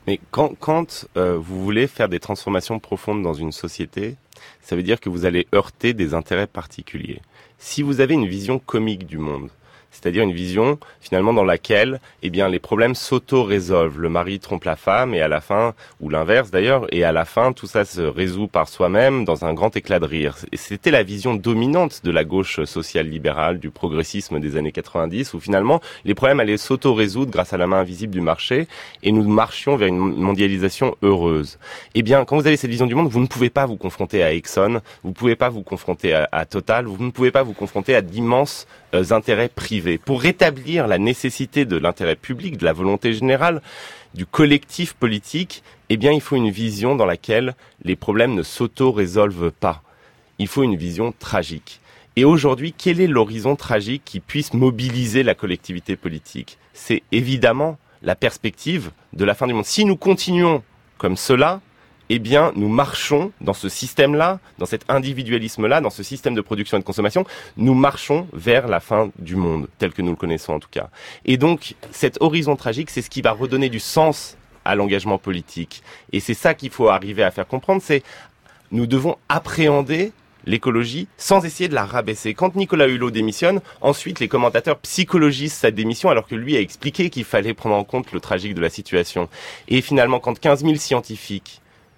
Mais quand, quand euh, vous voulez faire des transformations profondes dans une société, ça veut dire que vous allez heurter des intérêts particuliers. Si vous avez une vision comique du monde, c'est-à-dire une vision finalement dans laquelle eh bien les problèmes s'auto-résolvent. Le mari trompe la femme et à la fin, ou l'inverse d'ailleurs, et à la fin tout ça se résout par soi-même dans un grand éclat de rire. Et c'était la vision dominante de la gauche sociale-libérale, du progressisme des années quatre-vingt-dix, où finalement les problèmes allaient s'auto-résoudre grâce à la main invisible du marché et nous marchions vers une mondialisation heureuse. Eh bien, quand vous avez cette vision du monde, vous ne pouvez pas vous confronter à Exxon, vous ne pouvez pas vous confronter à, à Total, vous ne pouvez pas vous confronter à d'immenses euh, intérêts privés. Pour rétablir la nécessité de l'intérêt public, de la volonté générale, du collectif politique, eh bien, il faut une vision dans laquelle les problèmes ne s'auto-résolvent pas. Il faut une vision tragique. Et aujourd'hui, quel est l'horizon tragique qui puisse mobiliser la collectivité politique ? C'est évidemment la perspective de la fin du monde. Si nous continuons comme cela, eh bien, nous marchons dans ce système-là, dans cet individualisme-là, dans ce système de production et de consommation, nous marchons vers la fin du monde, tel que nous le connaissons en tout cas. Et donc, cet horizon tragique, c'est ce qui va redonner du sens à l'engagement politique. Et c'est ça qu'il faut arriver à faire comprendre, c'est nous devons appréhender l'écologie sans essayer de la rabaisser. Quand Nicolas Hulot démissionne, ensuite les commentateurs psychologisent sa démission alors que lui a expliqué qu'il fallait prendre en compte le tragique de la situation. Et finalement, quand quinze mille scientifiques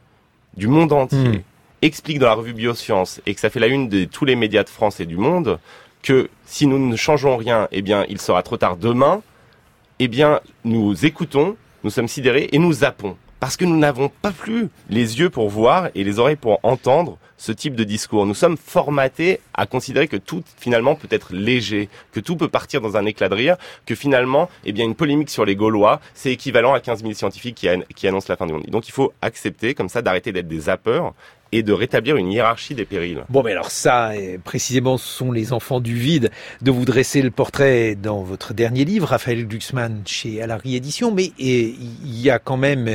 du monde entier mmh. expliquent dans la revue Biosciences et que ça fait la une de tous les médias de France et du monde, que si nous ne changeons rien, eh bien, il sera trop tard demain, eh bien, nous écoutons, nous sommes sidérés et nous zappons. Parce que nous n'avons pas plus les yeux pour voir et les oreilles pour entendre ce type de discours. Nous sommes formatés à considérer que tout, finalement, peut être léger, que tout peut partir dans un éclat de rire, que finalement, eh bien, une polémique sur les Gaulois, c'est équivalent à quinze mille scientifiques qui, a, qui annoncent la fin du monde. Donc, il faut accepter, comme ça, d'arrêter d'être des zappeurs et de rétablir une hiérarchie des périls. Bon, mais alors ça, précisément, ce sont les enfants du vide dont vous dressez le portrait dans votre dernier livre, Raphaël Glucksmann, chez Alary Éditions, mais il y a quand même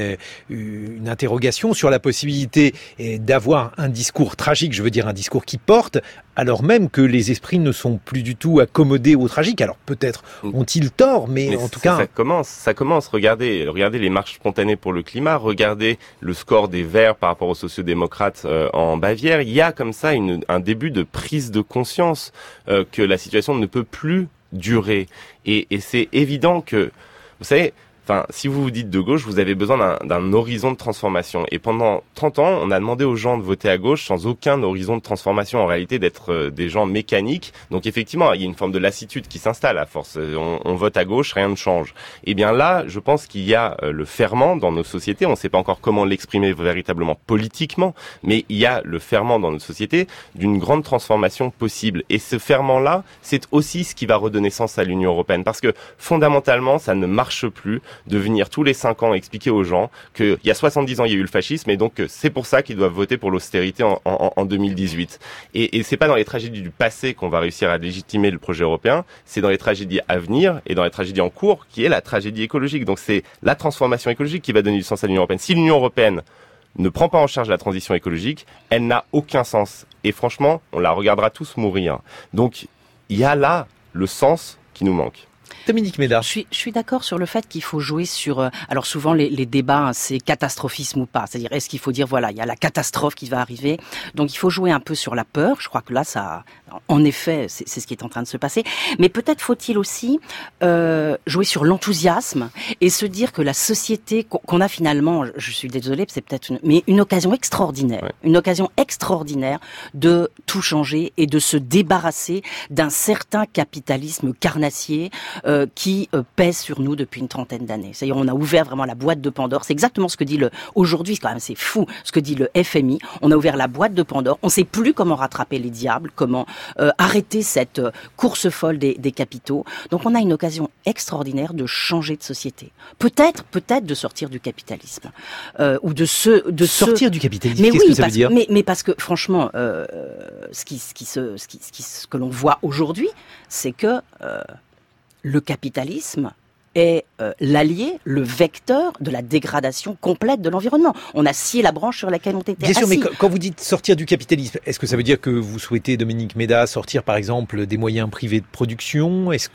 une interrogation sur la possibilité d'avoir un discours tragique, je veux dire un discours qui porte, alors même que les esprits ne sont plus du tout accommodés au tragique. Alors peut-être ont-ils tort, mais, mais en tout ça, cas... Ça commence, ça commence. Regardez, regardez les marches spontanées pour le climat, regardez le score des Verts par rapport aux sociodémocrates euh, en Bavière. Il y a comme ça une, un début de prise de conscience euh, que la situation ne peut plus durer. Et, et c'est évident que, vous savez... Enfin, si vous vous dites de gauche, vous avez besoin d'un, d'un horizon de transformation. Et pendant trente ans, on a demandé aux gens de voter à gauche sans aucun horizon de transformation, en réalité d'être euh, des gens mécaniques. Donc effectivement, il y a une forme de lassitude qui s'installe à force. On, on vote à gauche, rien ne change. Et bien là, je pense qu'il y a euh, le ferment dans nos sociétés. On ne sait pas encore comment l'exprimer véritablement politiquement, mais il y a le ferment dans notre société d'une grande transformation possible. Et ce ferment-là, c'est aussi ce qui va redonner sens à l'Union européenne. Parce que fondamentalement, ça ne marche plus de venir tous les cinq ans expliquer aux gens qu'il y a soixante-dix ans, il y a eu le fascisme, et donc c'est pour ça qu'ils doivent voter pour l'austérité en, en, en deux mille dix-huit. Et, et c'est pas dans les tragédies du passé qu'on va réussir à légitimer le projet européen, c'est dans les tragédies à venir et dans les tragédies en cours qui est la tragédie écologique. Donc c'est la transformation écologique qui va donner du sens à l'Union européenne. Si l'Union européenne ne prend pas en charge la transition écologique, elle n'a aucun sens. Et franchement, on la regardera tous mourir. Donc il y a là le sens qui nous manque. Dominique Méda. Je suis, je suis d'accord sur le fait qu'il faut jouer sur... Euh, alors souvent, les, les débats, hein, c'est catastrophisme ou pas. C'est-à-dire, est-ce qu'il faut dire, voilà, il y a la catastrophe qui va arriver. Donc, il faut jouer un peu sur la peur. Je crois que là, ça, en effet, c'est, c'est ce qui est en train de se passer. Mais peut-être faut-il aussi euh, jouer sur l'enthousiasme et se dire que la société qu'on a finalement, je suis désolée, c'est peut-être une, mais une occasion extraordinaire, ouais. une occasion extraordinaire de tout changer et de se débarrasser d'un certain capitalisme carnassier euh, qui euh, pèse sur nous depuis une trentaine d'années. C'est-à-dire, on a ouvert vraiment la boîte de Pandore. C'est exactement ce que dit le, aujourd'hui, quand même, c'est fou, ce que dit le F M I. On a ouvert la boîte de Pandore. On ne sait plus comment rattraper les diables, comment euh, arrêter cette euh, course folle des, des capitaux. Donc, on a une occasion extraordinaire de changer de société. Peut-être, peut-être de sortir du capitalisme. Euh, ou de se, de sortir se... du capitalisme. Mais qu'est-ce oui, que ça parce, veut dire? Mais, mais parce que, franchement, euh, ce qui, ce qui se, ce qui, ce qui, ce que l'on voit aujourd'hui, c'est que, euh, le capitalisme est euh, l'allié, le vecteur de la dégradation complète de l'environnement. On a scié la branche sur laquelle on était assis. Bien sûr, mais quand vous dites sortir du capitalisme, est-ce que ça veut dire que vous souhaitez, Dominique Méda, sortir par exemple des moyens privés de production? Est-ce que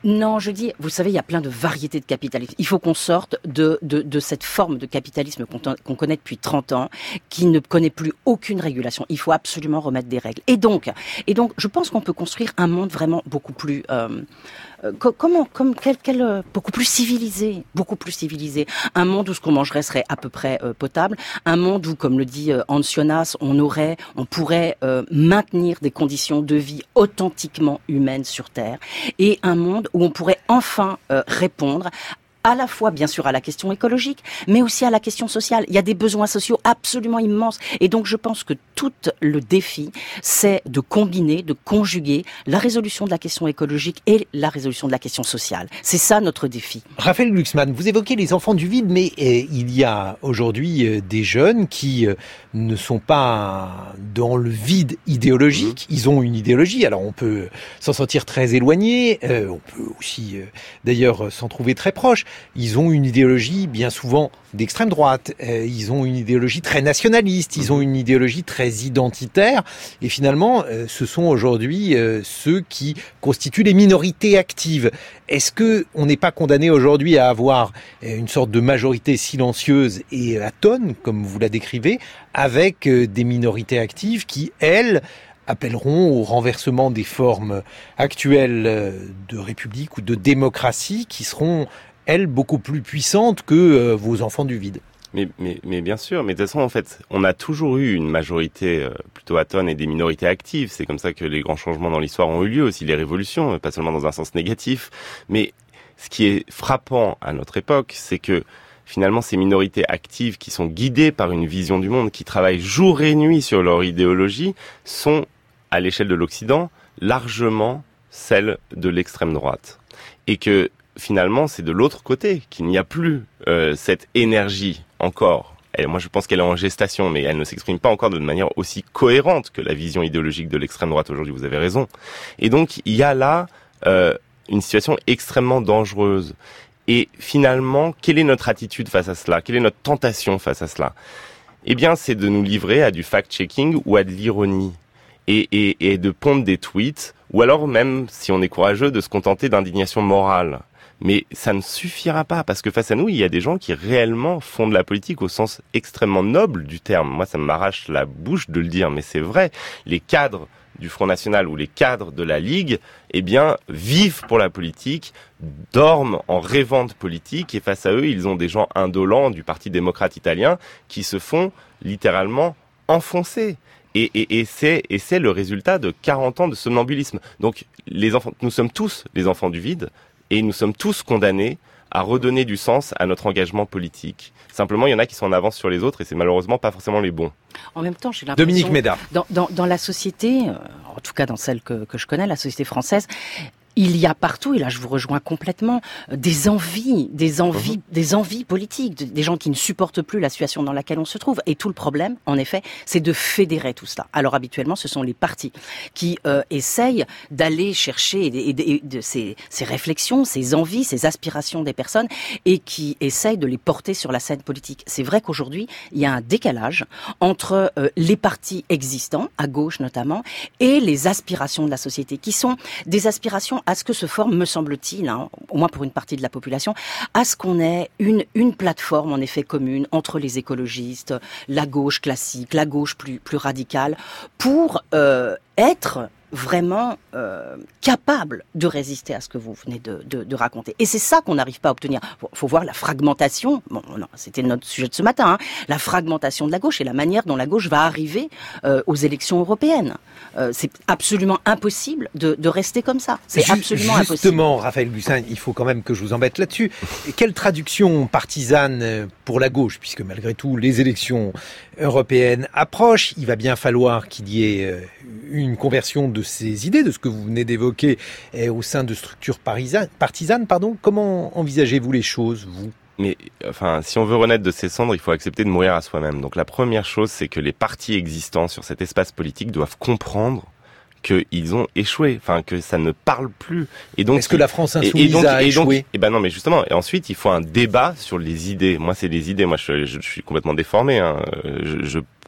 Non, je dis, vous savez, il y a plein de variétés de capitalisme. Il faut qu'on sorte de, de, de cette forme de capitalisme qu'on, qu'on connaît depuis trente ans, qui ne connaît plus aucune régulation. Il faut absolument remettre des règles. Et donc, et donc, je pense qu'on peut construire un monde vraiment beaucoup plus, euh, euh, comment, comme quel, quel, euh, beaucoup plus civilisé, beaucoup plus civilisé. Un monde où ce qu'on mangerait serait à peu près euh, potable. Un monde où, comme le dit euh, Hans Jonas, on aurait, on pourrait euh, maintenir des conditions de vie authentiquement humaines sur Terre. Et un monde où on pourrait enfin euh, répondre à la fois, bien sûr, à la question écologique, mais aussi à la question sociale. Il y a des besoins sociaux absolument immenses. Et donc, je pense que tout le défi, c'est de combiner, de conjuguer la résolution de la question écologique et la résolution de la question sociale. C'est ça notre défi. Raphaël Glucksmann, vous évoquez les enfants du vide, mais eh, il y a aujourd'hui euh, des jeunes qui euh, ne sont pas dans le vide idéologique. Ils ont une idéologie. Alors, on peut s'en sentir très éloigné. Euh, on peut aussi, euh, d'ailleurs, s'en trouver très proche. Ils ont une idéologie bien souvent d'extrême droite, euh, ils ont une idéologie très nationaliste, ils ont une idéologie très identitaire, et finalement, euh, ce sont aujourd'hui euh, ceux qui constituent les minorités actives. Est-ce que on n'est pas condamné aujourd'hui à avoir euh, une sorte de majorité silencieuse et atone, comme vous la décrivez, avec euh, des minorités actives qui, elles, appelleront au renversement des formes actuelles de république ou de démocratie qui seront elles, beaucoup plus puissantes que euh, vos enfants du vide. Mais, mais, mais bien sûr, mais de toute façon, en fait, on a toujours eu une majorité euh, plutôt atone et des minorités actives. C'est comme ça que les grands changements dans l'histoire ont eu lieu, aussi les révolutions, pas seulement dans un sens négatif. Mais ce qui est frappant à notre époque, c'est que finalement, ces minorités actives qui sont guidées par une vision du monde, qui travaillent jour et nuit sur leur idéologie, sont, à l'échelle de l'Occident, largement celles de l'extrême droite. Et que finalement, c'est de l'autre côté qu'il n'y a plus euh, cette énergie encore. Et moi, je pense qu'elle est en gestation, mais elle ne s'exprime pas encore de manière aussi cohérente que la vision idéologique de l'extrême droite aujourd'hui. Vous avez raison. Et donc, il y a là euh, une situation extrêmement dangereuse. Et finalement, quelle est notre attitude face à cela ? Quelle est notre tentation face à cela ? Eh bien, c'est de nous livrer à du fact-checking ou à de l'ironie. Et, et, et de pondre des tweets, ou alors même, si on est courageux, de se contenter d'indignation morale. Mais ça ne suffira pas, parce que face à nous, il y a des gens qui réellement font de la politique au sens extrêmement noble du terme. Moi, ça m'arrache la bouche de le dire, mais c'est vrai. Les cadres du Front National ou les cadres de la Ligue, eh bien, vivent pour la politique, dorment en rêvant de politique, et face à eux, ils ont des gens indolents du Parti démocrate italien qui se font littéralement enfoncer. Et, et, et, c'est, et c'est le résultat de quarante ans de somnambulisme. Donc, les enfants, nous sommes tous les enfants du vide, et nous sommes tous condamnés à redonner du sens à notre engagement politique. Simplement, il y en a qui sont en avance sur les autres, et c'est malheureusement pas forcément les bons. En même temps, j'ai l'impression... Dominique Méda. Dans, dans, dans la société, euh, en tout cas dans celle que, que je connais, la société française, il y a partout, et là je vous rejoins complètement, des envies, des envies, mmh. des envies politiques, des gens qui ne supportent plus la situation dans laquelle on se trouve. Et tout le problème, en effet, c'est de fédérer tout cela. Alors habituellement, ce sont les partis qui euh, essayent d'aller chercher et, et, et de ces, ces réflexions, ces envies, ces aspirations des personnes, et qui essayent de les porter sur la scène politique. C'est vrai qu'aujourd'hui, il y a un décalage entre euh, les partis existants, à gauche notamment, et les aspirations de la société, qui sont des aspirations à ce que se forme, me semble-t-il, hein, au moins pour une partie de la population, à ce qu'on ait une, une plateforme en effet commune entre les écologistes, la gauche classique, la gauche plus, plus radicale, pour euh, être vraiment euh, capable de résister à ce que vous venez de, de, de raconter. Et c'est ça qu'on n'arrive pas à obtenir. Faut, faut voir la fragmentation. Bon, non, c'était notre sujet de ce matin. Hein, la fragmentation de la gauche et la manière dont la gauche va arriver euh, aux élections européennes. Euh, c'est absolument impossible de, de rester comme ça. C'est Just, absolument justement, impossible. Justement, Raphaël Glucksmann, il faut quand même que je vous embête là-dessus. Quelle traduction partisane pour la gauche, puisque malgré tout les élections européennes approchent, il va bien falloir qu'il y ait une conversion de ces idées, de ce que vous venez d'évoquer au sein de structures partisanes. Pardon. Comment envisagez-vous les choses, vous ? Mais enfin, si on veut renaître de ses cendres, il faut accepter de mourir à soi-même. Donc la première chose, c'est que les partis existants sur cet espace politique doivent comprendre qu'ils ont échoué, enfin que ça ne parle plus. Et donc, est-ce que la France insoumise et, et donc, a et échoué donc, Eh ben non, mais justement. Et ensuite, il faut un débat sur les idées. Moi, c'est les idées. Moi, je, je, je suis complètement déformé. Hein. Je, je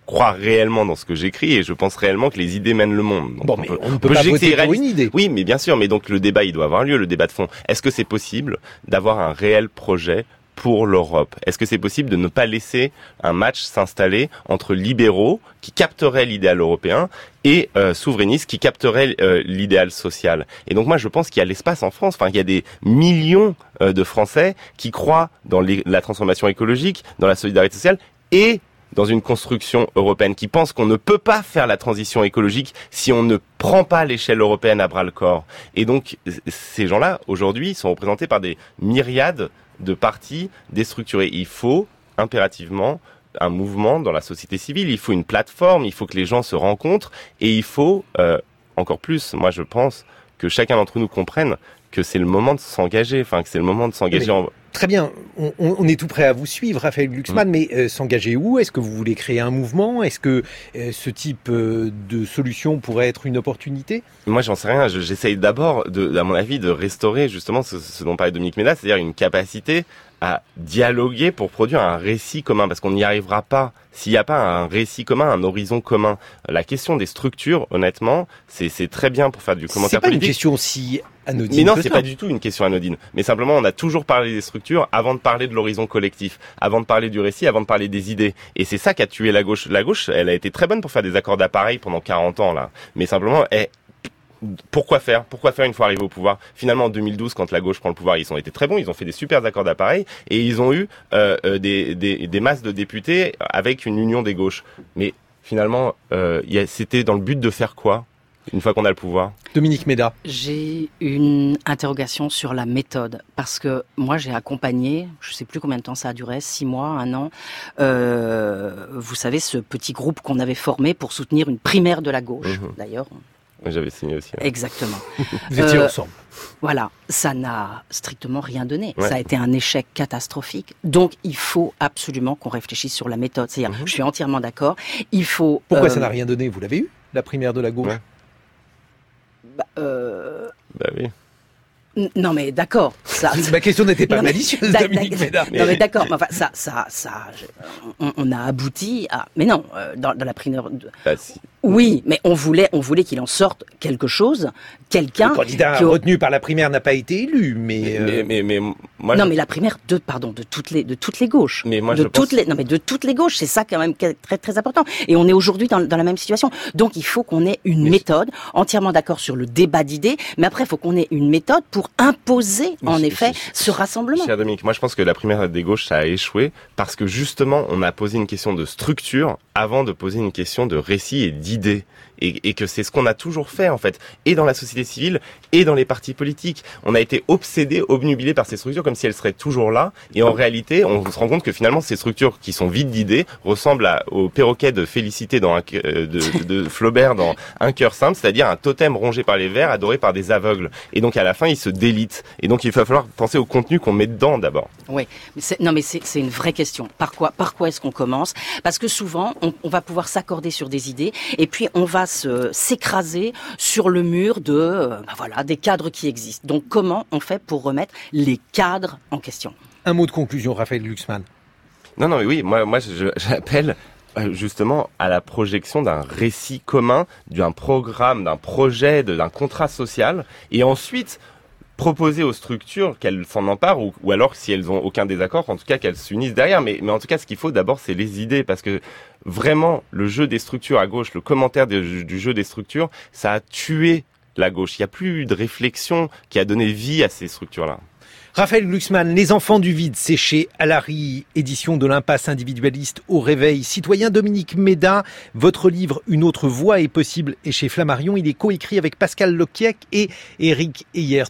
crois réellement dans ce que j'écris et je pense réellement que les idées mènent le monde. Donc bon, on mais peut, on ne peut pas voter pour une idée. Oui, mais bien sûr, mais donc le débat, il doit avoir lieu, le débat de fond. Est-ce que c'est possible d'avoir un réel projet pour l'Europe? Est-ce que c'est possible de ne pas laisser un match s'installer entre libéraux qui capteraient l'idéal européen et euh, souverainistes qui capteraient euh, l'idéal social? Et donc moi je pense qu'il y a l'espace en France, enfin il y a des millions euh, de Français qui croient dans les, la transformation écologique, dans la solidarité sociale et dans une construction européenne, qui pensent qu'on ne peut pas faire la transition écologique si on ne prend pas l'échelle européenne à bras-le-corps. Et donc ces gens-là aujourd'hui sont représentés par des myriades de partis déstructurés. Il faut impérativement un mouvement dans la société civile, il faut une plateforme, il faut que les gens se rencontrent et il faut, euh, encore plus, moi je pense, que chacun d'entre nous comprenne que c'est le moment de s'engager, enfin que c'est le moment de s'engager en... Très bien, on, on est tout prêt à vous suivre, Raphaël Glucksmann, mmh. mais euh, s'engager où? Est-ce que vous voulez créer un mouvement? Est-ce que euh, ce type euh, de solution pourrait être une opportunité? Moi, j'en sais rien. Je, j'essaye d'abord, de, à mon avis, de restaurer justement ce, ce dont parlait Dominique Méda, c'est-à-dire une capacité à dialoguer pour produire un récit commun, parce qu'on n'y arrivera pas s'il n'y a pas un récit commun, un horizon commun. La question des structures, honnêtement, c'est, c'est très bien pour faire du commentaire politique. C'est pas une question si anodine. Mais non, c'est ça. Pas du tout une question anodine. Mais simplement, on a toujours parlé des structures avant de parler de l'horizon collectif, avant de parler du récit, avant de parler des idées. Et c'est ça qui a tué la gauche. La gauche, elle a été très bonne pour faire des accords d'appareil pendant quarante ans, là. Mais simplement, elle... Pourquoi faire Pourquoi faire une fois arrivé au pouvoir? Finalement, en deux mille douze, quand la gauche prend le pouvoir, ils ont été très bons, ils ont fait des super accords d'appareil et ils ont eu euh, des, des, des masses de députés avec une union des gauches. Mais finalement, euh, y a, c'était dans le but de faire quoi une fois qu'on a le pouvoir? Dominique Méda. J'ai une interrogation sur la méthode, parce que moi j'ai accompagné, je ne sais plus combien de temps ça a duré, six mois, un an, euh, vous savez, ce petit groupe qu'on avait formé pour soutenir une primaire de la gauche, mmh. d'ailleurs. J'avais signé aussi. Hein. Exactement. Vous étiez euh, ensemble. Voilà, ça n'a strictement rien donné. Ouais. Ça a été un échec catastrophique. Donc, il faut absolument qu'on réfléchisse sur la méthode. C'est-à-dire, mmh. je suis entièrement d'accord. Il faut. Pourquoi euh, ça n'a rien donné? Vous l'avez eu, la primaire de la gauche? Ouais. Bah, euh... bah oui. Non mais d'accord. Ça... Ma question n'était pas non, malicieuse, mais, Dominique Méda. Non mais d'accord. Mais enfin, ça, ça, ça, je... on, on a abouti à. Mais non, euh, dans, dans la primaire. De... Bah, si. Oui, mais on voulait, on voulait qu'il en sorte quelque chose, quelqu'un. Le candidat qui... retenu par la primaire n'a pas été élu, mais. Mais, euh... mais, mais, mais moi. Non, je... mais la primaire de, pardon, de toutes les, de toutes les gauches. Mais moi, de je toutes pense... les, non mais de toutes les gauches, c'est ça quand même très très important. Et on est aujourd'hui dans, dans la même situation. Donc il faut qu'on ait une mais méthode, je... entièrement d'accord sur le débat d'idées, mais après il faut qu'on ait une méthode pour imposer en je, effet je, je, ce rassemblement. Cher Dominique, moi je pense que la primaire des gauches ça a échoué parce que justement on a posé une question de structure avant de poser une question de récit et d'idées. Et, et que c'est ce qu'on a toujours fait en fait, et dans la société civile et dans les partis politiques. On a été obsédés, obnubilés par ces structures comme si elles seraient toujours là. Et en réalité, on se rend compte que finalement ces structures qui sont vides d'idées ressemblent à, au perroquet de Félicité dans un, de, de, de Flaubert dans Un cœur simple, c'est-à-dire un totem rongé par les vers, adoré par des aveugles. Et donc à la fin, ils se délitent. Et donc il va falloir penser au contenu qu'on met dedans d'abord. Oui, mais c'est, non mais c'est, c'est une vraie question. Par quoi, par quoi est-ce qu'on commence? Parce que souvent, on, on va pouvoir s'accorder sur des idées, et puis on va Se, s'écraser sur le mur de euh, ben voilà des cadres qui existent. Donc comment on fait pour remettre les cadres en question? Un mot de conclusion, Raphaël Glucksmann. Non, non, mais oui, moi, moi, je, j'appelle justement à la projection d'un récit commun, d'un programme, d'un projet, d'un contrat social, et ensuite proposer aux structures qu'elles s'en emparent ou, ou alors si elles ont aucun désaccord, en tout cas qu'elles s'unissent derrière. Mais, mais en tout cas, ce qu'il faut d'abord, c'est les idées, parce que vraiment, le jeu des structures à gauche, le commentaire de, du jeu des structures, ça a tué la gauche. Il n'y a plus eu de réflexion qui a donné vie à ces structures-là. Raphaël Glucksmann, Les enfants du vide, c'est chez Alary, édition de l'impasse individualiste au réveil citoyen. Dominique Méda, votre livre Une autre voie est possible est chez Flammarion. Il est coécrit avec Pascal Loquiec et Éric Heyer.